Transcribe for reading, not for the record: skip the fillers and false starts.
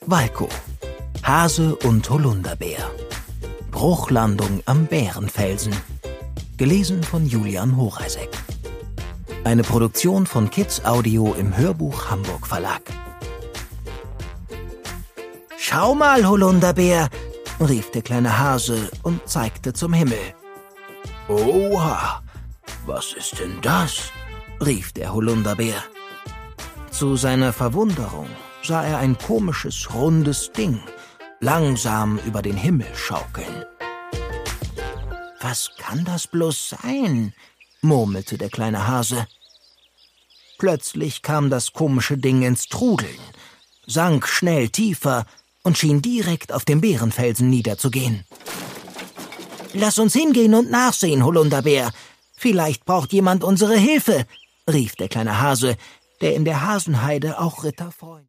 Walko, Hase und Holunderbär. Bruchlandung am Bärenfelsen. Gelesen von Julian Horeisek. Eine Produktion von Kids Audio im Hörbuch Hamburg Verlag. »Schau mal, Holunderbär«, rief der kleine Hase und zeigte zum Himmel. »Oha, was ist denn das?«, rief der Holunderbär. Zu seiner Verwunderung sah er ein komisches, rundes Ding langsam über den Himmel schaukeln. »Was kann das bloß sein?«, murmelte der kleine Hase. Plötzlich kam das komische Ding ins Trudeln, sank schnell tiefer und schien direkt auf dem Bärenfelsen niederzugehen. »Lass uns hingehen und nachsehen, Holunderbär. Vielleicht braucht jemand unsere Hilfe«, rief der kleine Hase, der in der Hasenheide auch Ritter Freund